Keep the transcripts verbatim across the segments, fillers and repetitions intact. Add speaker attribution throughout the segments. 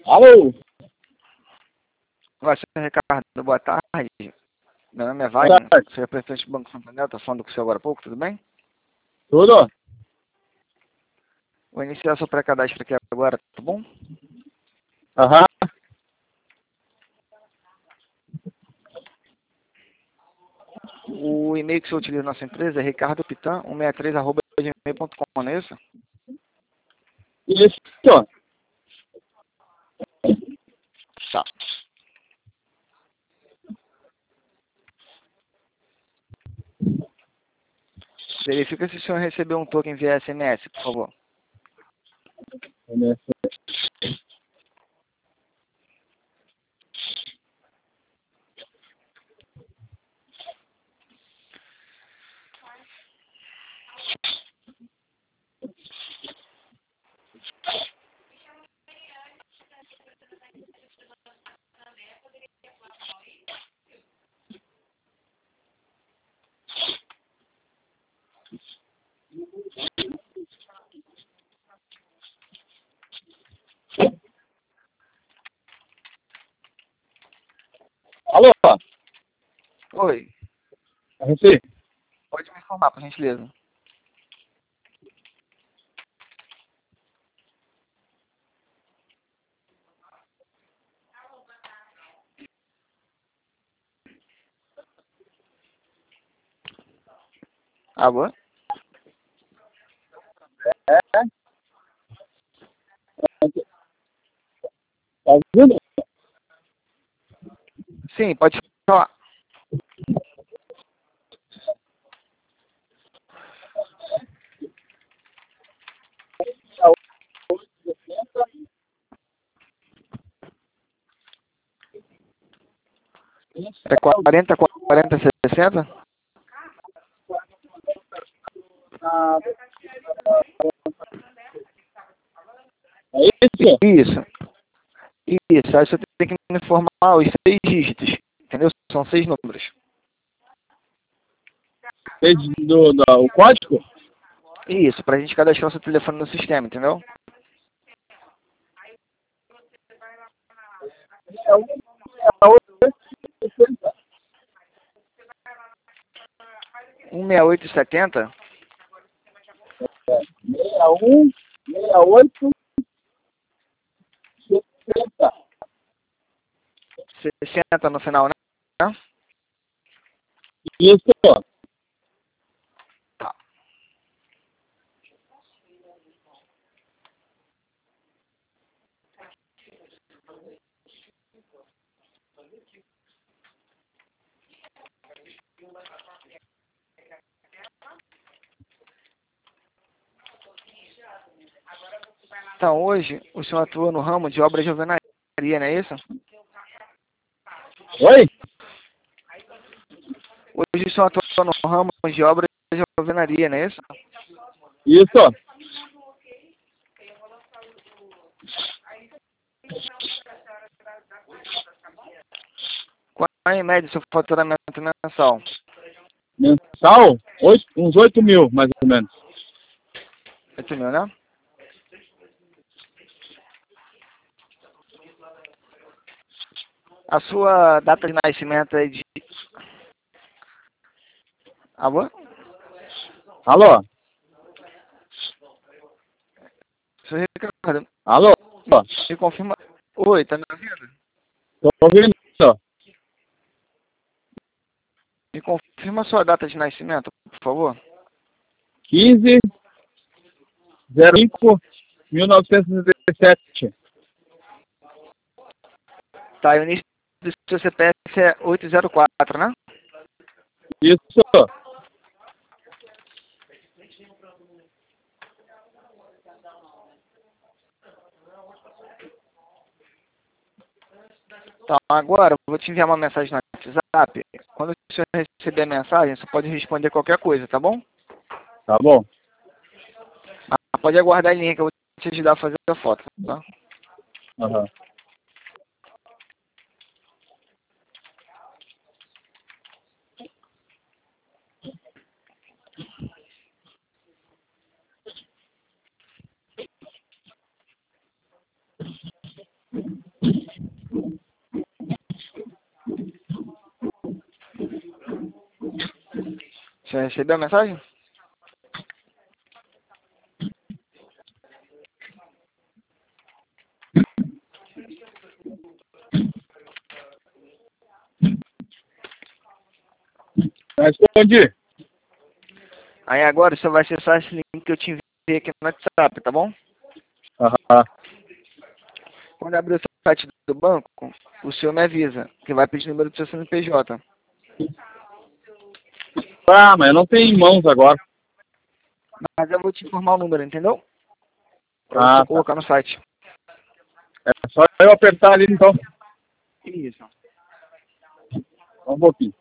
Speaker 1: Alô?
Speaker 2: Vai ser Ricardo, boa tarde. Meu nome é
Speaker 1: Boa
Speaker 2: Wagner,
Speaker 1: tarde.
Speaker 2: sou representante do Banco Santander, estou falando com o senhor agora há pouco, tudo bem?
Speaker 1: Tudo?
Speaker 2: Vou iniciar seu pré-cadastro aqui agora, tá bom?
Speaker 1: Aham.
Speaker 2: O e-mail que você utiliza na nossa empresa é ricardopitan cento e sessenta e três arroba gmail ponto com, não é isso?
Speaker 1: Isso.
Speaker 2: Tá. Verifica se o senhor recebeu um token via S M S, por favor.
Speaker 1: Alô?
Speaker 2: Oi,
Speaker 1: Recebi.
Speaker 2: pode me informar, por gentileza. Alô?
Speaker 1: É? Tá ouvindo?
Speaker 2: Sim, pode falar. É quarenta, quarenta, sessenta?
Speaker 1: Ah, é isso?
Speaker 2: Isso. Isso, aí você tem que me informar os seis dígitos, entendeu? São seis números.
Speaker 1: Fez do, do, o código?
Speaker 2: Isso, pra gente cadastrar o seu telefone no sistema, entendeu?
Speaker 1: É um, é outro, sessenta.
Speaker 2: um seis oito setenta,
Speaker 1: sessenta e um, sessenta e oito, sessenta.
Speaker 2: sessenta no final, né?
Speaker 1: Isso.
Speaker 2: Tá. Então, hoje, o senhor atua no ramo de obras de alvenaria, não é isso?
Speaker 1: Oi?
Speaker 2: Hoje o senhor atua no ramo de obras de alvenaria, não é isso?
Speaker 1: Isso.
Speaker 2: Qual é, em média, o seu faturamento mensal?
Speaker 1: Mensal? Oito, uns oito mil, mais ou menos.
Speaker 2: oito mil, né? A sua data de nascimento é de... Alô?
Speaker 1: Alô?
Speaker 2: Seu Ricardo,
Speaker 1: Alô?
Speaker 2: me confirma... Oi, tá me ouvindo?
Speaker 1: Tô ouvindo.
Speaker 2: Me confirma a sua data de nascimento, por favor.
Speaker 1: quinze, zero cinco, mil novecentos e sessenta e sete.
Speaker 2: Tá, e o início do seu C P F é oito zero quatro, né?
Speaker 1: Isso.
Speaker 2: Então, agora eu vou te enviar uma mensagem no WhatsApp. Quando o senhor receber a mensagem, você pode responder qualquer coisa, tá bom?
Speaker 1: Tá bom.
Speaker 2: Mas pode aguardar a linha que eu vou te ajudar a fazer a foto, tá?
Speaker 1: Aham.
Speaker 2: Você recebeu a mensagem?
Speaker 1: Respondi.
Speaker 2: Aí agora você vai acessar esse link que eu te enviei aqui no WhatsApp, tá bom?
Speaker 1: Aham.
Speaker 2: Quando abrir o site do banco, o senhor me avisa, que vai pedir o número do seu C N P J.
Speaker 1: Ah, mas eu não tenho em mãos agora.
Speaker 2: Mas eu vou te informar o número, entendeu? Pra
Speaker 1: Ah,
Speaker 2: você
Speaker 1: tá.
Speaker 2: colocar no site.
Speaker 1: É só eu apertar ali então.
Speaker 2: Isso.
Speaker 1: Só um pouquinho.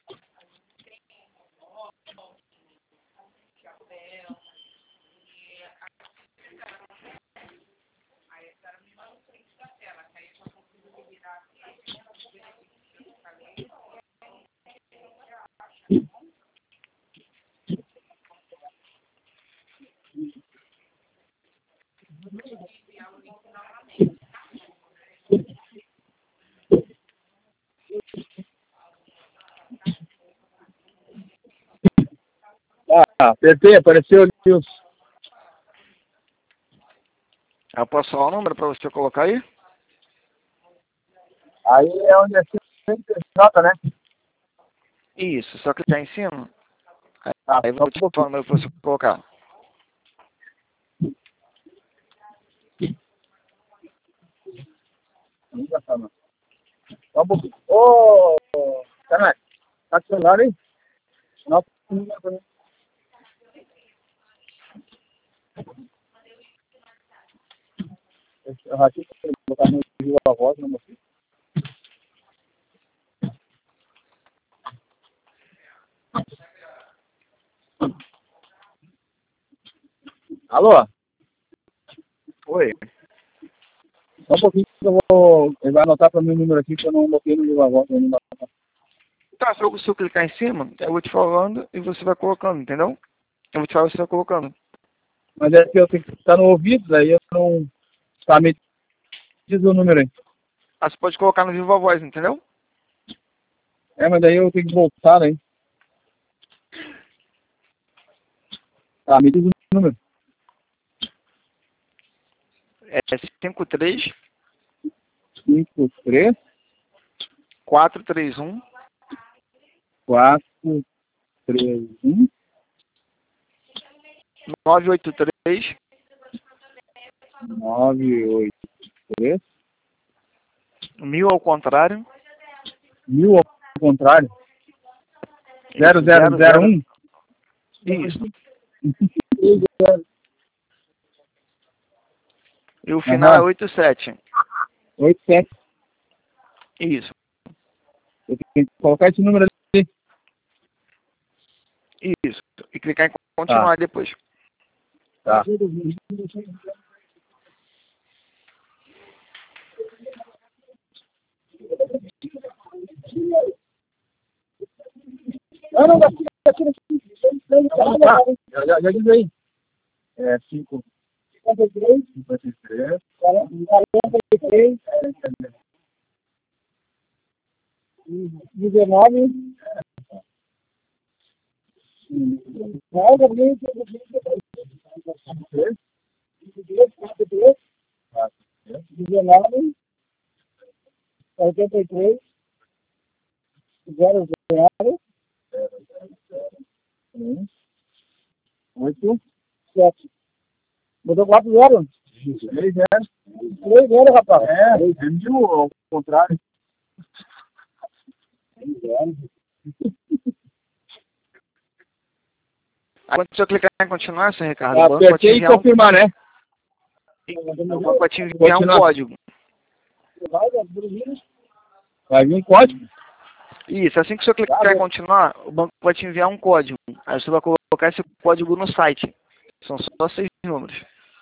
Speaker 1: Ah, apertei, apareceu ali os...
Speaker 2: Eu posso falar o número pra você colocar aí?
Speaker 1: Aí é onde é C N P J, né?
Speaker 2: Isso, só clicar em cima.
Speaker 1: Ah,
Speaker 2: Aí eu
Speaker 1: só
Speaker 2: vou
Speaker 1: um
Speaker 2: te
Speaker 1: pouquinho.
Speaker 2: falar o número pra você colocar.
Speaker 1: Só um pouquinho. Ô, Carmen, tá com o celular aí? Não, não, não. Eu rachei pra botar no vivo a voz, não mostrei. Alô?
Speaker 2: Oi.
Speaker 1: Só um pouquinho que eu vou... Ele vai anotar pra mim o número aqui, que eu não botei no vivo a voz. Não dá.
Speaker 2: Tá, se eu, se eu clicar em cima, eu vou te falando e você vai colocando, entendeu? Eu vou te falar e você vai colocando.
Speaker 1: Mas é que eu tenho que estar no ouvido, daí eu não... Tá, me diz o número aí.
Speaker 2: Ah, você pode colocar no Viva Voz, entendeu?
Speaker 1: É, mas daí eu tenho que voltar aí. Tá, me diz o número.
Speaker 2: É cinco três
Speaker 1: cinco, três,
Speaker 2: quatro três um
Speaker 1: quatro, três, um,
Speaker 2: nove oito três
Speaker 1: nove, oito, três,
Speaker 2: mil ao contrário.
Speaker 1: mil ao contrário. Zero,
Speaker 2: Isso,
Speaker 1: zero,
Speaker 2: zero,
Speaker 1: zero,
Speaker 2: zero.
Speaker 1: um.
Speaker 2: Isso. E o final é
Speaker 1: Aham.
Speaker 2: oito sete.
Speaker 1: Oito, sete.
Speaker 2: Isso.
Speaker 1: Eu tenho que colocar esse número ali.
Speaker 2: Isso. E clicar em
Speaker 1: Tá,
Speaker 2: continuar depois.
Speaker 1: tá. Não, não, daqui, daqui, daqui. Tá, já, já, já diz aí. É cinco, cinquenta e três, cinquenta e três, quarenta e três, dezenove, nove, vinte, dezenove, oitenta e três, zero, zero, um, oito, sete. Botou quatro zero? Três zero. Três zero, rapaz. É, é mil ao contrário. Três zero.
Speaker 2: Aí quando você clicar em continuar, seu Ricardo, o banco vai te
Speaker 1: Apertei e
Speaker 2: enviar um,
Speaker 1: confirmar, né?
Speaker 2: o banco vai te enviar um
Speaker 1: Continuar.
Speaker 2: código.
Speaker 1: Vai vir um código.
Speaker 2: Isso, assim que você clicar em continuar, o banco vai te enviar um código. Aí você vai colocar esse código no site. São só seis números.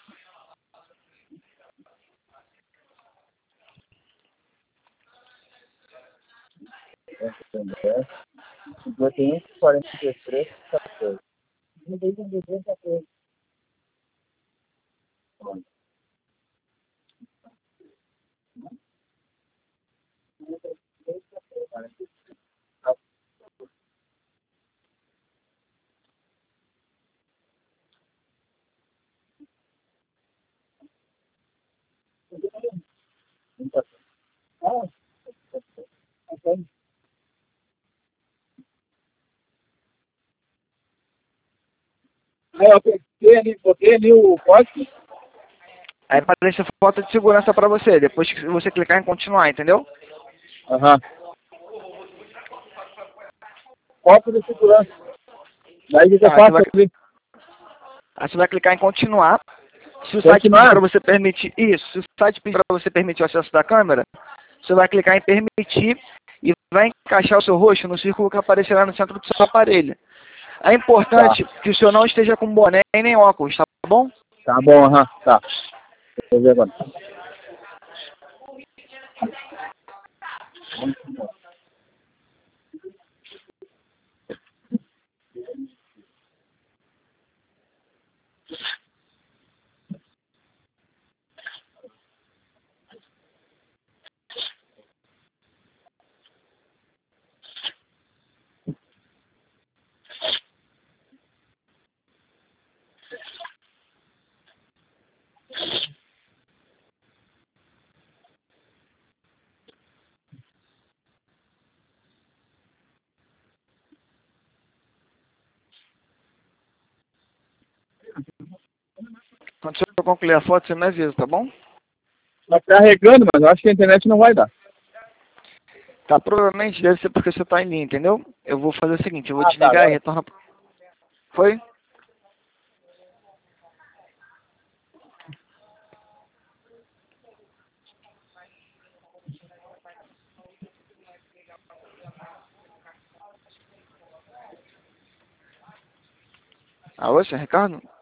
Speaker 1: cinquenta e um, quarenta e três, quatorze. cinquenta e um, quatorze. Aí eu apertei ali, botei ali o código.
Speaker 2: Aí aparece foto de segurança para você, depois que você clicar em continuar, entendeu?
Speaker 1: Aham. Foto de segurança. Daí o que eu
Speaker 2: Tá, você
Speaker 1: faço
Speaker 2: vai,
Speaker 1: ali?
Speaker 2: aí você vai clicar em continuar. Se o site pedir
Speaker 1: Continuar?
Speaker 2: para você permitir isso, se o site pedir para você permitir o acesso da câmera, você vai clicar em permitir e vai encaixar o seu rosto no círculo que aparecerá no centro do seu aparelho. É
Speaker 1: Tá.
Speaker 2: importante que o senhor não esteja com boné e nem óculos, tá bom?
Speaker 1: Tá bom, aham. Tá. Vou ver agora.
Speaker 2: Quando o senhor concluir a foto, você me avisa, tá bom?
Speaker 1: Tá carregando, mas eu acho que a internet não vai dar.
Speaker 2: Tá, provavelmente deve ser porque você tá em linha, entendeu? Eu vou fazer o seguinte, eu vou
Speaker 1: Ah, tá.
Speaker 2: desligar e
Speaker 1: Agora.
Speaker 2: retornar. Foi? Alô, senhor Ricardo?